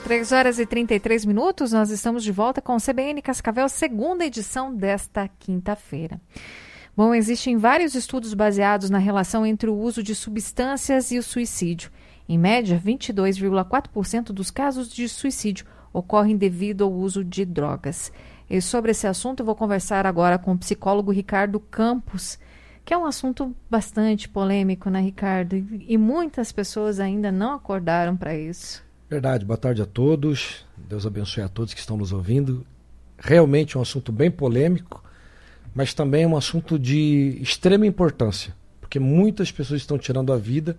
3h33, nós estamos de volta com o CBN Cascavel, segunda edição desta quinta-feira. Bom, existem vários estudos baseados na relação entre o uso de substâncias e o suicídio. Em média, 22,4% dos casos de suicídio ocorrem devido ao uso de drogas. E sobre esse assunto eu vou conversar agora com o psicólogo Ricardo Campos, que é um assunto bastante polêmico, né, Ricardo? E muitas pessoas ainda não acordaram para isso. Verdade, boa tarde a todos, Deus abençoe a todos que estão nos ouvindo. Realmente é um assunto bem polêmico, mas também é um assunto de extrema importância, porque muitas pessoas estão tirando a vida.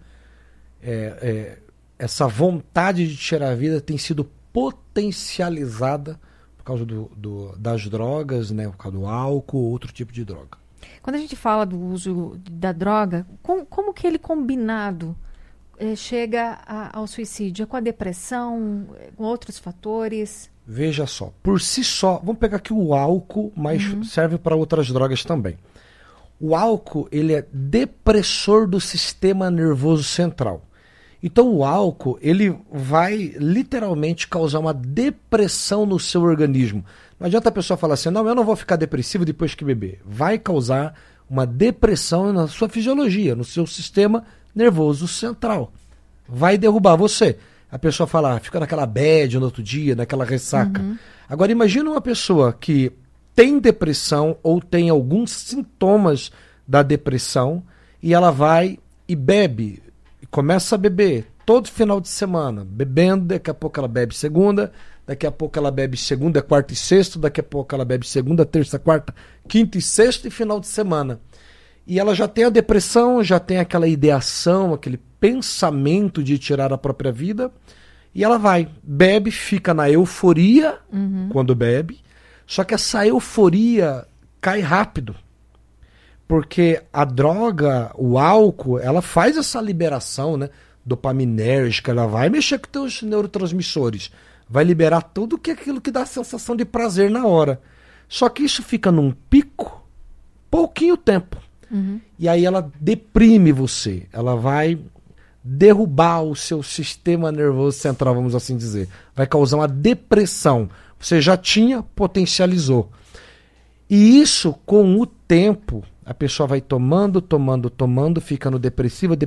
Essa vontade de tirar a vida tem sido potencializada por causa das drogas, né, por causa do álcool ou outro tipo de droga. Quando a gente fala do uso da droga, como que ele combinado chega ao suicídio? É com a depressão, com outros fatores? Veja só, por si só, vamos pegar aqui o álcool, mas serve para outras drogas também. O álcool, ele é depressor do sistema nervoso central. Então o álcool, ele vai literalmente causar uma depressão no seu organismo. Não adianta a pessoa falar assim, não, eu não vou ficar depressivo depois que beber. Vai causar uma depressão na sua fisiologia, no seu sistema nervoso central. Vai derrubar você. A pessoa fala, fica naquela bad no outro dia, naquela ressaca. Agora imagina uma pessoa que tem depressão ou tem alguns sintomas da depressão e ela vai e bebe, e começa a beber todo final de semana, bebendo, daqui a pouco ela bebe segunda, daqui a pouco ela bebe segunda, quarta e sexta, daqui a pouco ela bebe segunda, terça, quarta, quinta e sexta e final de semana. E ela já tem a depressão, já tem aquela ideação, aquele pensamento de tirar a própria vida. E ela vai, bebe, fica na euforia quando bebe. Só que essa euforia cai rápido. Porque a droga, o álcool, ela faz essa liberação, né, dopaminérgica. Ela vai mexer com teus neurotransmissores. Vai liberar tudo aquilo que dá a sensação de prazer na hora. Só que isso fica num pico, pouquinho tempo. E aí ela deprime você, ela vai derrubar o seu sistema nervoso central, vamos assim dizer. Vai causar uma depressão. Você já tinha, potencializou. E isso, com o tempo, a pessoa vai tomando, ficando depressiva,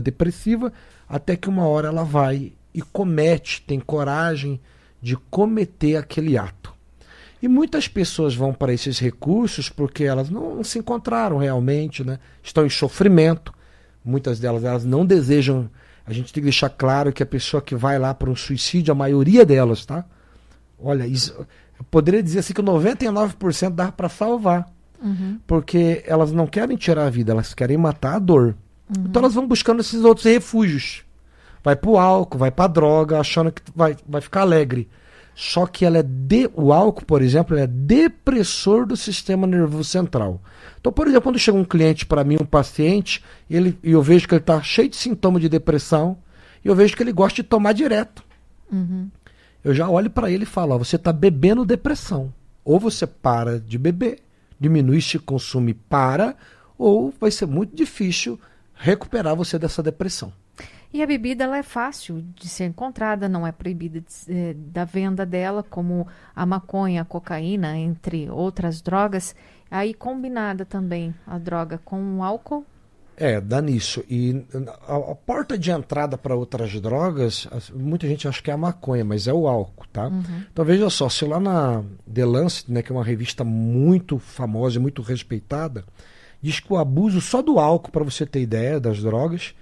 até que uma hora ela vai e comete, tem coragem de cometer aquele ato. E muitas pessoas vão para esses recursos porque elas não se encontraram realmente, né? Estão em sofrimento. Muitas delas não desejam. A gente tem que deixar claro que a pessoa que vai lá para um suicídio, a maioria delas, tá? Olha, isso, eu poderia dizer assim que 99% dá para salvar. Porque elas não querem tirar a vida, elas querem matar a dor. Então elas vão buscando esses outros refúgios. Vai pro álcool, vai pra droga, achando que vai ficar alegre. Só que o álcool, por exemplo, é depressor do sistema nervoso central. Então, por exemplo, quando chega um cliente para mim, um paciente, e eu vejo que ele está cheio de sintoma de depressão, e eu vejo que ele gosta de tomar direto. Eu já olho para ele e falo, você está bebendo depressão. Ou você para de beber, diminui esse consumo e para, ou vai ser muito difícil recuperar você dessa depressão. E a bebida, ela é fácil de ser encontrada, não é proibida da venda dela, como a maconha, a cocaína, entre outras drogas. Aí combinada também a droga com o álcool? Dá nisso. E a porta de entrada para outras drogas, muita gente acha que é a maconha, mas é o álcool, tá? Então veja só, se lá na The Lancet, né, que é uma revista muito famosa e muito respeitada, diz que o abuso só do álcool, para você ter ideia das drogas,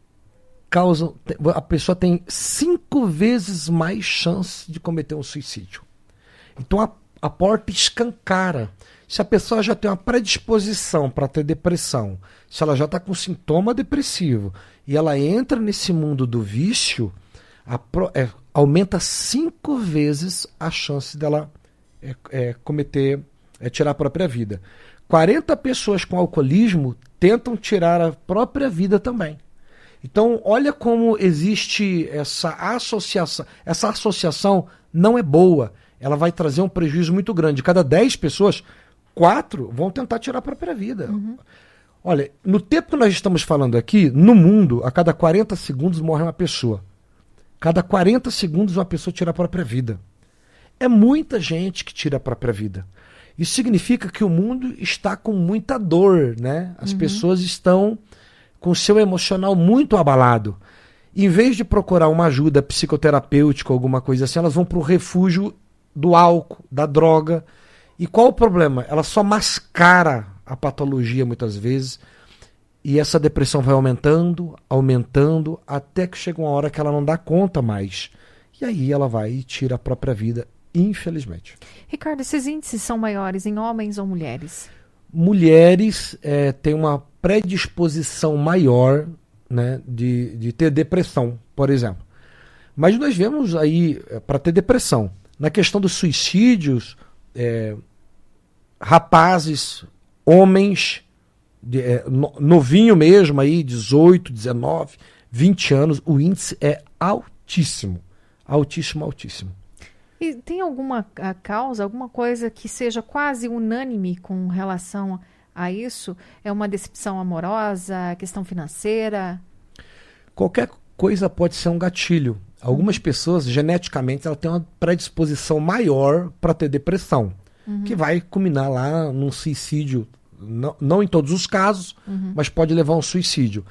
a pessoa tem 5 vezes mais chance de cometer um suicídio. Então a porta escancara. Se a pessoa já tem uma predisposição para ter depressão, se ela já está com sintoma depressivo e ela entra nesse mundo do vício, aumenta 5 vezes a chance dela tirar a própria vida. 40 pessoas com alcoolismo tentam tirar a própria vida também. Então, olha como existe essa associação. Essa associação não é boa. Ela vai trazer um prejuízo muito grande. De cada 10 pessoas, 4 vão tentar tirar a própria vida. Olha, no tempo que nós estamos falando aqui, no mundo, a cada 40 segundos morre uma pessoa. Cada 40 segundos uma pessoa tira a própria vida. É muita gente que tira a própria vida. Isso significa que o mundo está com muita dor, né? As pessoas estão com o seu emocional muito abalado. Em vez de procurar uma ajuda psicoterapêutica ou alguma coisa assim, elas vão para o refúgio do álcool, da droga. E qual o problema? Ela só mascara a patologia muitas vezes. E essa depressão vai aumentando, aumentando, até que chega uma hora que ela não dá conta mais. E aí ela vai e tira a própria vida, infelizmente. Ricardo, esses índices são maiores em homens ou mulheres? Mulheres têm uma predisposição maior, né, de ter depressão, por exemplo. Mas nós vemos aí, para ter depressão, na questão dos suicídios, rapazes, homens, novinho mesmo, aí, 18, 19, 20 anos, o índice é altíssimo. Altíssimo, altíssimo. E tem alguma causa, alguma coisa que seja quase unânime com relação a isso? É uma decepção amorosa, questão financeira? Qualquer coisa pode ser um gatilho. Algumas pessoas, geneticamente, elas têm uma predisposição maior para ter depressão, que vai culminar lá num suicídio. Não em todos os casos, mas pode levar a um suicídio.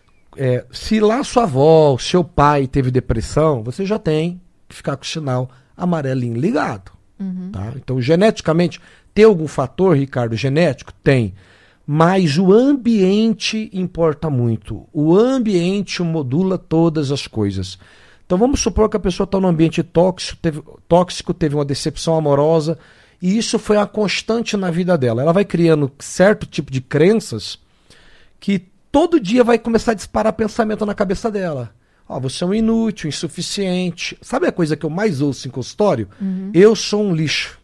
Se lá sua avó, seu pai teve depressão, você já tem que ficar com o sinal amarelinho ligado. Tá? Então, geneticamente, tem algum fator, Ricardo, genético? Tem. Mas o ambiente importa muito. O ambiente modula todas as coisas. Então, vamos supor que a pessoa está num ambiente tóxico, teve uma decepção amorosa, e isso foi uma constante na vida dela. Ela vai criando certo tipo de crenças que todo dia vai começar a disparar pensamento na cabeça dela. Você é um inútil, insuficiente. Sabe a coisa que eu mais ouço em consultório? Eu sou um lixo.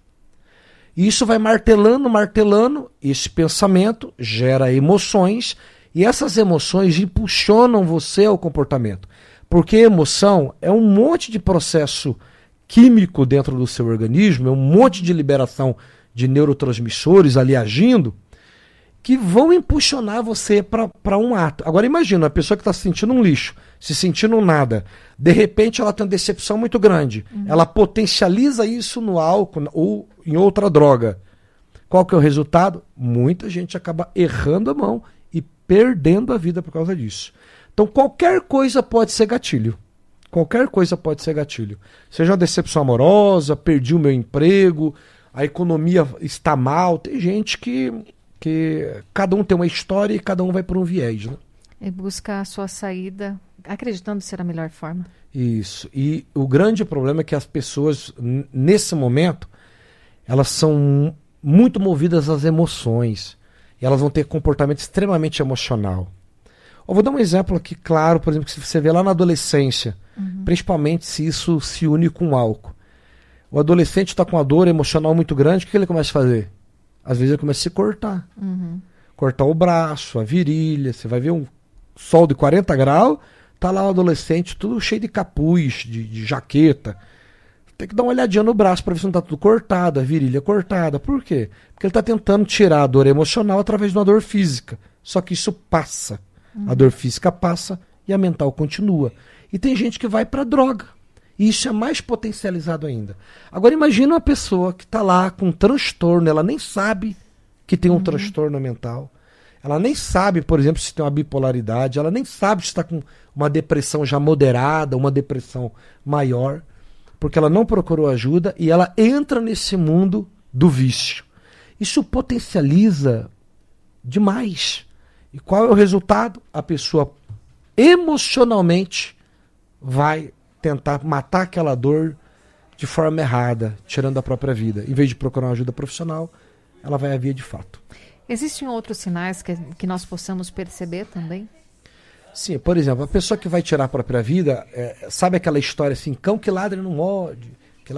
E isso vai martelando, martelando. Esse pensamento gera emoções. E essas emoções impulsionam você ao comportamento. Porque emoção é um monte de processo químico dentro do seu organismo, é um monte de liberação de neurotransmissores ali agindo, que vão impulsionar você para um ato. Agora imagina, a pessoa que está se sentindo um lixo, se sentindo um nada, de repente ela tem uma decepção muito grande, ela potencializa isso no álcool ou em outra droga. Qual que é o resultado? Muita gente acaba errando a mão e perdendo a vida por causa disso. Então qualquer coisa pode ser gatilho. Qualquer coisa pode ser gatilho. Seja uma decepção amorosa, perdi o meu emprego, a economia está mal. Tem gente que cada um tem uma história e cada um vai por um viés, né? E buscar a sua saída, acreditando ser a melhor forma. Isso. E o grande problema é que as pessoas, nesse momento, elas são muito movidas às emoções. E elas vão ter comportamento extremamente emocional. Eu vou dar um exemplo aqui, claro, por exemplo, que você vê lá na adolescência, principalmente se isso se une com o álcool. O adolescente está com uma dor emocional muito grande, o que ele começa a fazer? Às vezes ele começa a se cortar. Cortar o braço, a virilha. Você vai ver um sol de 40 graus, tá lá o adolescente tudo cheio de capuz, de jaqueta. Tem que dar uma olhadinha no braço para ver se não está tudo cortado, a virilha cortada. Por quê? Porque ele está tentando tirar a dor emocional através de uma dor física. Só que isso passa. A dor física passa e a mental continua. E tem gente que vai para droga. E isso é mais potencializado ainda. Agora imagina uma pessoa que está lá com um transtorno, ela nem sabe que tem um transtorno mental. Ela nem sabe, por exemplo, se tem uma bipolaridade, ela nem sabe se está com uma depressão já moderada, uma depressão maior, porque ela não procurou ajuda e ela entra nesse mundo do vício. Isso potencializa demais. E qual é o resultado? A pessoa emocionalmente vai tentar matar aquela dor de forma errada, tirando a própria vida. Em vez de procurar uma ajuda profissional, ela vai à via de fato. Existem outros sinais que nós possamos perceber também? Sim, por exemplo, a pessoa que vai tirar a própria vida, sabe aquela história assim, cão que ladra não morde,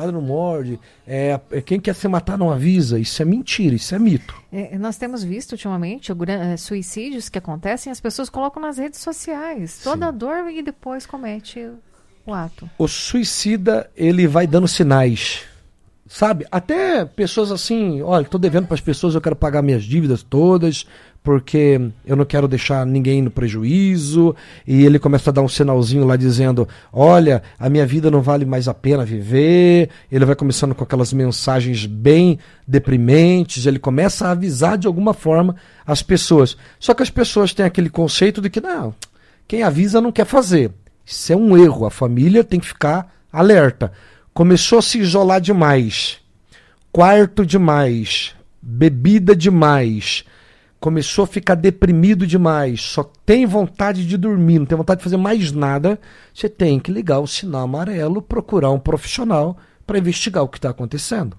quem quer se matar não avisa. Isso é mentira, isso é mito. Nós temos visto ultimamente suicídios que acontecem, as pessoas colocam nas redes sociais, toda a dor e depois comete o ato. O suicida, ele vai dando sinais. Sabe? Até pessoas assim, olha, estou devendo para as pessoas, eu quero pagar minhas dívidas todas, porque eu não quero deixar ninguém no prejuízo, e ele começa a dar um sinalzinho lá dizendo, olha, a minha vida não vale mais a pena viver, ele vai começando com aquelas mensagens bem deprimentes, ele começa a avisar de alguma forma as pessoas. Só que as pessoas têm aquele conceito de que, não, quem avisa não quer fazer. Isso é um erro, a família tem que ficar alerta. Começou a se isolar demais, quarto demais, bebida demais, começou a ficar deprimido demais, só tem vontade de dormir, não tem vontade de fazer mais nada, você tem que ligar o sinal amarelo, procurar um profissional para investigar o que está acontecendo.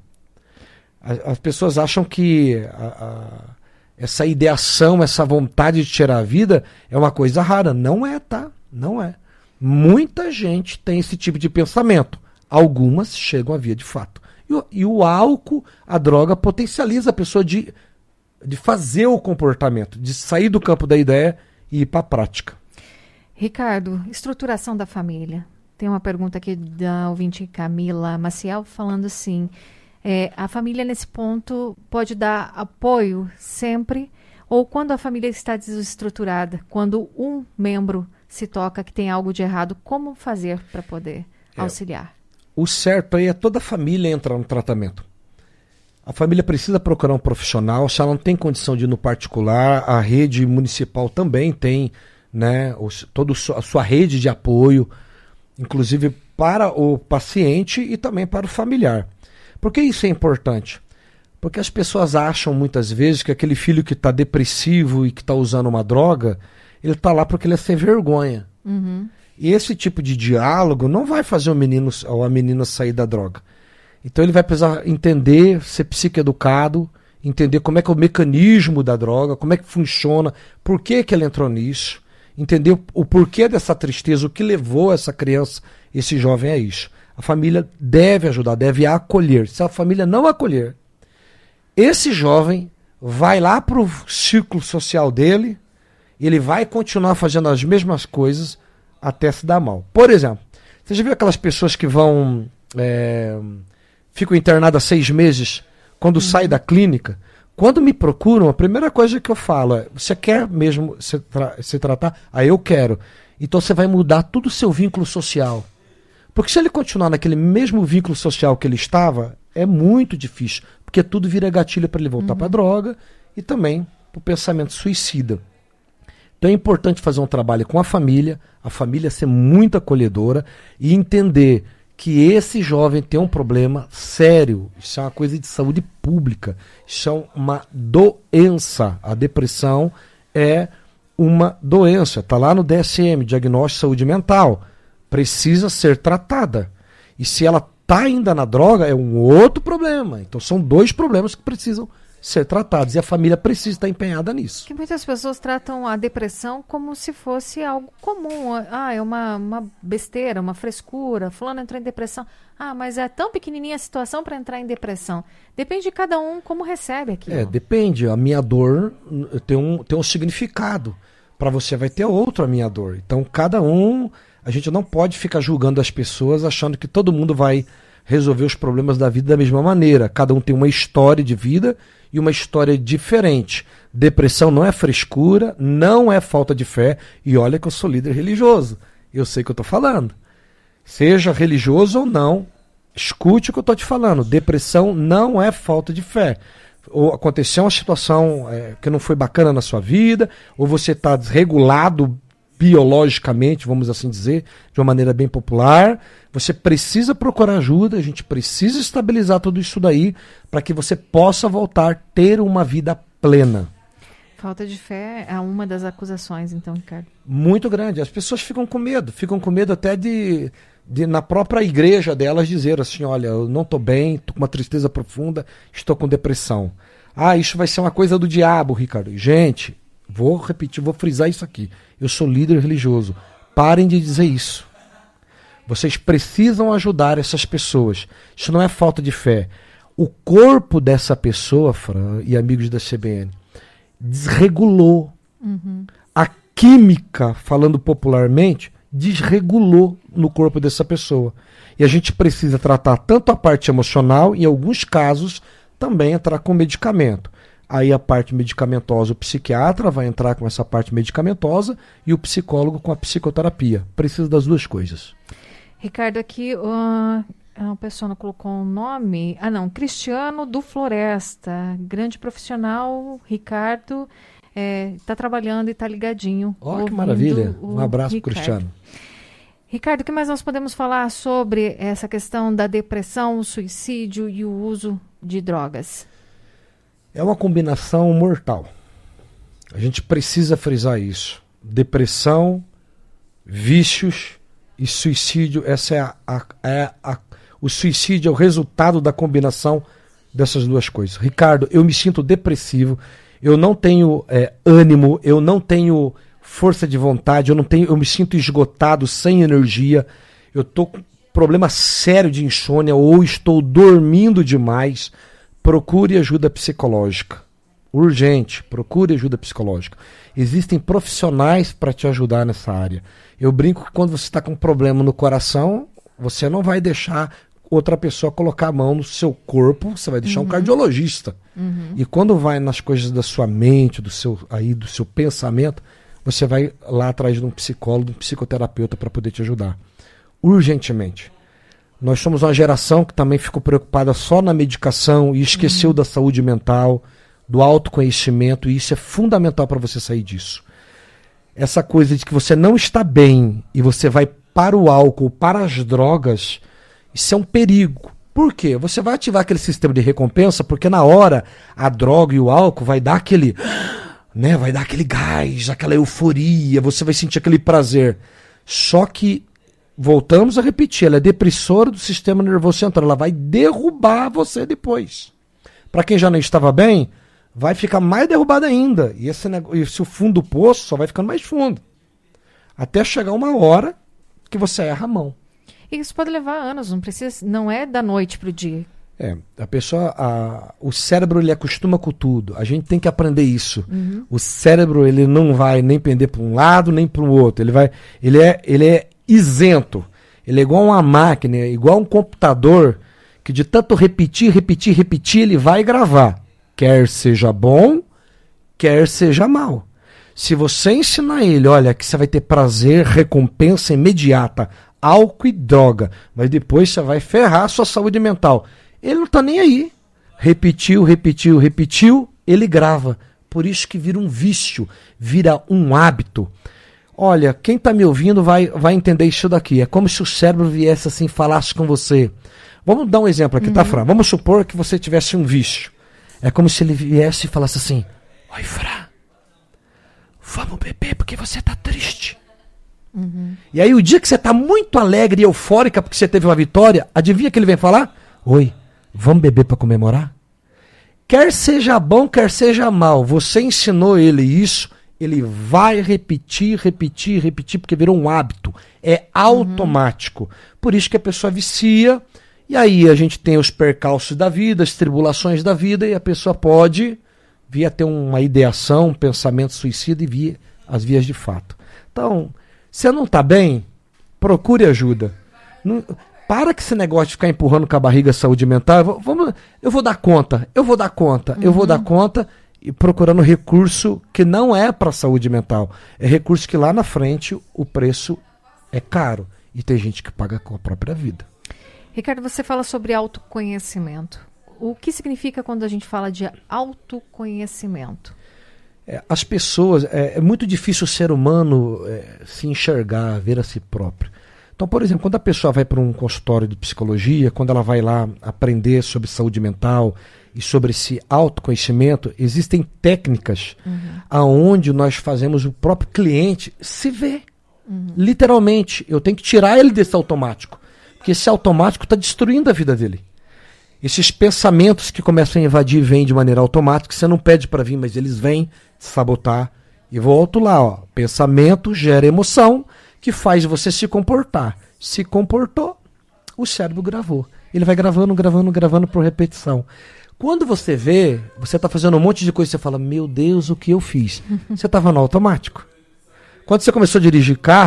As pessoas acham que essa ideação, essa vontade de tirar a vida é uma coisa rara. Não é, tá? Não é. Muita gente tem esse tipo de pensamento. Algumas chegam a via de fato. E o álcool, a droga, potencializa a pessoa de fazer o comportamento, de sair do campo da ideia e ir para a prática. Ricardo, estruturação da família. Tem uma pergunta aqui da ouvinte Camila Maciel falando assim, a família nesse ponto pode dar apoio sempre ou quando a família está desestruturada, quando um membro se toca que tem algo de errado, como fazer para poder auxiliar? O certo aí é toda a família entrar no tratamento. A família precisa procurar um profissional, se ela não tem condição de ir no particular, a rede municipal também tem, né, toda a sua rede de apoio, inclusive para o paciente e também para o familiar. Por que isso é importante? Porque as pessoas acham muitas vezes que aquele filho que está depressivo e que está usando uma droga, ele está lá porque ele é sem vergonha. Uhum. E esse tipo de diálogo não vai fazer o menino ou a menina sair da droga. Então ele vai precisar entender, ser psicoeducado, entender como é que é o mecanismo da droga, como é que funciona, por que que ele entrou nisso, entender o porquê dessa tristeza, o que levou essa criança, esse jovem a isso. A família deve ajudar, deve acolher. Se a família não acolher, esse jovem vai lá para o círculo social dele, ele vai continuar fazendo as mesmas coisas até se dar mal. Por exemplo, você já viu aquelas pessoas que vão... ficam internadas 6 meses, quando saem da clínica? Quando me procuram, a primeira coisa que eu falo é, você quer mesmo se tratar? Ah, eu quero. Então você vai mudar todo o seu vínculo social. Porque se ele continuar naquele mesmo vínculo social que ele estava, é muito difícil. Porque tudo vira gatilho para ele voltar para a droga e também para o pensamento suicida. Então é importante fazer um trabalho com a família ser muito acolhedora e entender que esse jovem tem um problema sério. Isso é uma coisa de saúde pública. Isso é uma doença. A depressão é uma doença. Está lá no DSM, Diagnóstico de Saúde Mental. Precisa ser tratada. E se ela está ainda na droga, é um outro problema. Então são 2 problemas que precisam ser tratados. E a família precisa estar empenhada nisso. Que muitas pessoas tratam a depressão como se fosse algo comum. Ah, é uma besteira, uma frescura. Fulano entrou em depressão. Ah, mas é tão pequenininha a situação para entrar em depressão. Depende de cada um como recebe aquilo. Depende. A minha dor tem um significado. Para você vai ter outro a minha dor. Então cada um... A gente não pode ficar julgando as pessoas achando que todo mundo vai resolver os problemas da vida da mesma maneira. Cada um tem uma história de vida e uma história diferente. Depressão não é frescura, não é falta de fé. E olha que eu sou líder religioso. Eu sei o que eu estou falando. Seja religioso ou não, escute o que eu estou te falando. Depressão não é falta de fé. Ou aconteceu uma situação que não foi bacana na sua vida, ou você está desregulado biologicamente, vamos assim dizer, de uma maneira bem popular, você precisa procurar ajuda, a gente precisa estabilizar tudo isso daí para que você possa voltar a ter uma vida plena. Falta de fé é uma das acusações, então, Ricardo. Muito grande. As pessoas ficam com medo até de na própria igreja delas dizer assim, olha, eu não estou bem, estou com uma tristeza profunda, estou com depressão. Ah, isso vai ser uma coisa do diabo, Ricardo. Gente, vou repetir, vou frisar isso aqui. Eu sou líder religioso. Parem de dizer isso. Vocês precisam ajudar essas pessoas. Isso não é falta de fé. O corpo dessa pessoa, Fran e amigos da CBN, desregulou. A química, falando popularmente, desregulou no corpo dessa pessoa. E a gente precisa tratar tanto a parte emocional, em alguns casos, também entrar com medicamento. Aí a parte medicamentosa, o psiquiatra vai entrar com essa parte medicamentosa e o psicólogo com a psicoterapia. Precisa das duas coisas. Ricardo, aqui a pessoa não colocou um nome. Cristiano do Floresta, grande profissional, Ricardo, está trabalhando e está ligadinho. Que maravilha, um abraço para o Cristiano. Ricardo, o que mais nós podemos falar sobre essa questão da depressão, o suicídio e o uso de drogas? É uma combinação mortal. A gente precisa frisar isso. Depressão, vícios e suicídio. Essa o suicídio é o resultado da combinação dessas duas coisas. Ricardo, eu me sinto depressivo, eu não tenho ânimo, eu não tenho força de vontade, eu me sinto esgotado, sem energia, eu estou com problema sério de insônia ou estou dormindo demais. Procure ajuda psicológica. Urgente, procure ajuda psicológica. Existem profissionais para te ajudar nessa área. Eu brinco que quando você está com um problema no coração, você não vai deixar outra pessoa colocar a mão no seu corpo, você vai deixar um cardiologista. E quando vai nas coisas da sua mente, do seu pensamento, você vai lá atrás de um psicólogo, de um psicoterapeuta para poder te ajudar. Urgentemente. Nós somos uma geração que também ficou preocupada só na medicação e esqueceu da saúde mental, do autoconhecimento, e isso é fundamental para você sair disso. Essa coisa de que você não está bem e você vai para o álcool, para as drogas, isso é um perigo. Por quê? Você vai ativar aquele sistema de recompensa, porque na hora a droga e o álcool vai dar aquele, vai dar aquele gás, aquela euforia, você vai sentir aquele prazer. Só que voltamos a repetir, ela é depressora do sistema nervoso central, ela vai derrubar você depois. Para quem já não estava bem, vai ficar mais derrubado ainda. E esse o fundo do poço só vai ficando mais fundo. Até chegar uma hora que você erra a mão. Isso pode levar anos, não é da noite para o dia. A pessoa, o cérebro ele acostuma com tudo. A gente tem que aprender isso. O cérebro ele não vai nem pender para um lado nem para o outro. Ele é isento. Ele é igual uma máquina, igual um computador, que de tanto repetir, ele vai gravar. Quer seja bom, quer seja mal. Se você ensinar ele, olha, que você vai ter prazer, recompensa imediata, álcool e droga, mas depois você vai ferrar a sua saúde mental. Ele não está nem aí. Repetiu, ele grava. Por isso que vira um vício, vira um hábito. Olha, quem está me ouvindo vai entender isso daqui. É como se o cérebro viesse assim, falasse com você. Vamos dar um exemplo aqui, tá, Fran? Vamos supor que você tivesse um vício. É como se ele viesse e falasse assim: oi, Fran, vamos beber porque você está triste. E aí o dia que você está muito alegre e eufórica porque você teve uma vitória, adivinha que ele vem falar? Oi, vamos beber para comemorar? Quer seja bom, quer seja mal, você ensinou ele isso, ele vai repetir, porque virou um hábito. É automático. Por isso que a pessoa vicia, e aí a gente tem os percalços da vida, as tribulações da vida, e a pessoa pode vir a ter uma ideação, um pensamento suicida e vir às vias de fato. Então, se não está bem, procure ajuda. Para que esse negócio de ficar empurrando com a barriga a saúde mental, eu vou dar conta, e procurando recurso que não é para a saúde mental. É recurso que lá na frente o preço é caro. E tem gente que paga com a própria vida. Ricardo, você fala sobre autoconhecimento. O que significa quando a gente fala de autoconhecimento? As pessoas, é muito difícil o ser humano se enxergar, ver a si próprio. Então, por exemplo, quando a pessoa vai para um consultório de psicologia, quando ela vai lá aprender sobre saúde mental e sobre esse autoconhecimento, existem técnicas aonde nós fazemos o próprio cliente se ver. Literalmente, eu tenho que tirar ele desse automático, porque esse automático está destruindo a vida dele. Esses pensamentos que começam a invadir vêm de maneira automática, você não pede para vir, mas eles vêm sabotar. E volto lá, ó. Pensamento gera emoção, que faz você se comportar. Se comportou, o cérebro gravou. Ele vai gravando por repetição. Quando você vê, você está fazendo um monte de coisa, você fala, meu Deus, o que eu fiz? Você estava no automático. Quando você começou a dirigir carro,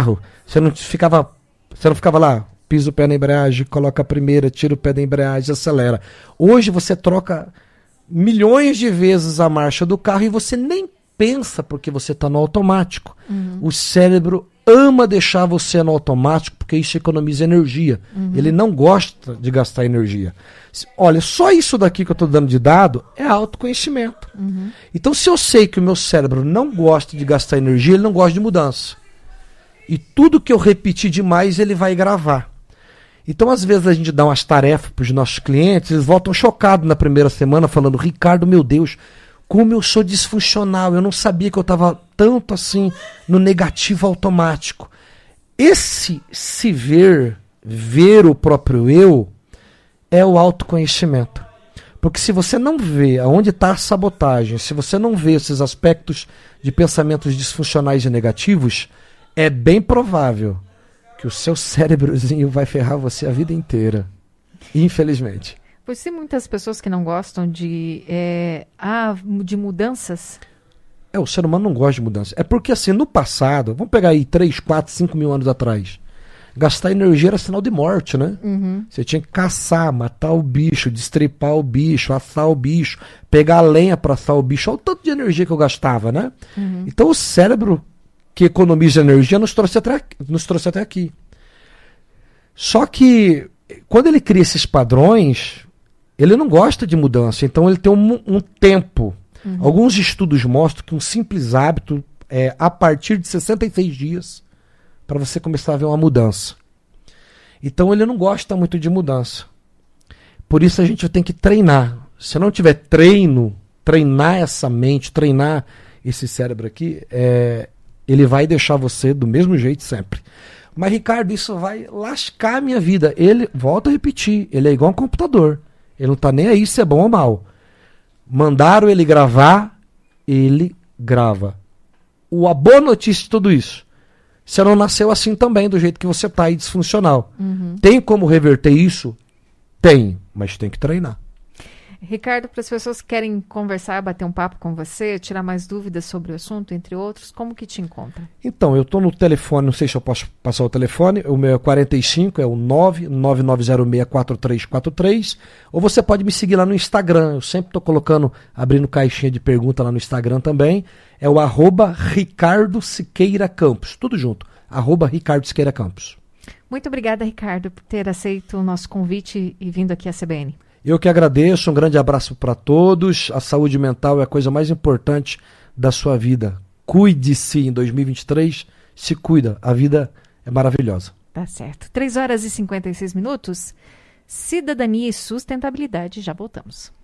Você não ficava lá, pisa o pé na embreagem, coloca a primeira, tira o pé da embreagem, acelera. Hoje você troca milhões de vezes a marcha do carro e você nem pensa porque você está no automático. O cérebro ama deixar você no automático porque isso economiza energia. Ele não gosta de gastar energia. Olha, só isso daqui que eu estou dando de dado é autoconhecimento. Então, se eu sei que o meu cérebro não gosta de gastar energia, ele não gosta de mudança. E tudo que eu repetir demais, ele vai gravar. Então, às vezes, a gente dá umas tarefas para os nossos clientes, eles voltam chocados na primeira semana, falando, Ricardo, meu Deus, como eu sou disfuncional, eu não sabia que eu estava tanto assim no negativo automático. Esse se ver o próprio eu, é o autoconhecimento. Porque se você não vê aonde está a sabotagem, se você não vê esses aspectos de pensamentos disfuncionais e negativos, é bem provável que o seu cérebrozinho vai ferrar você a vida inteira. Infelizmente. Pois tem muitas pessoas que não gostam de mudanças. O ser humano não gosta de mudança. É porque assim, no passado, vamos pegar aí 3, 4, 5 mil anos atrás, gastar energia era sinal de morte, né? Você tinha que caçar, matar o bicho, destripar o bicho, assar o bicho, pegar a lenha para assar o bicho. Olha o tanto de energia que eu gastava, né? Então o cérebro que economiza energia nos trouxe até aqui. Só que quando ele cria esses padrões, ele não gosta de mudança, então ele tem um tempo. Alguns estudos mostram que um simples hábito é a partir de 66 dias para você começar a ver uma mudança. Então ele não gosta muito de mudança. Por isso a gente tem que treinar. Se não tiver treinar essa mente, treinar esse cérebro aqui, ele vai deixar você do mesmo jeito sempre. Mas, Ricardo, isso vai lascar a minha vida. Ele, volta a repetir, ele é igual um computador. Ele não está nem aí se é bom ou mal. Mandaram ele gravar, ele grava. A boa notícia de tudo isso, você não nasceu assim também, do jeito que você está aí, disfuncional. Tem como reverter isso? Tem, mas tem que treinar. Ricardo, para as pessoas que querem conversar, bater um papo com você, tirar mais dúvidas sobre o assunto, entre outros, como que te encontra? Então, eu estou no telefone, não sei se eu posso passar o telefone, o meu é 45, é o 999064343, ou você pode me seguir lá no Instagram, eu sempre estou abrindo caixinha de pergunta lá no Instagram também, é o @Ricardo Siqueira Campos, tudo junto, @Ricardo Siqueira Campos. Muito obrigada, Ricardo, por ter aceito o nosso convite e vindo aqui à CBN. Eu que agradeço, um grande abraço para todos. A saúde mental é a coisa mais importante da sua vida. Cuide-se em 2023, se cuida, a vida é maravilhosa. Tá certo. 3 horas e 56 minutos. Cidadania e sustentabilidade, já voltamos.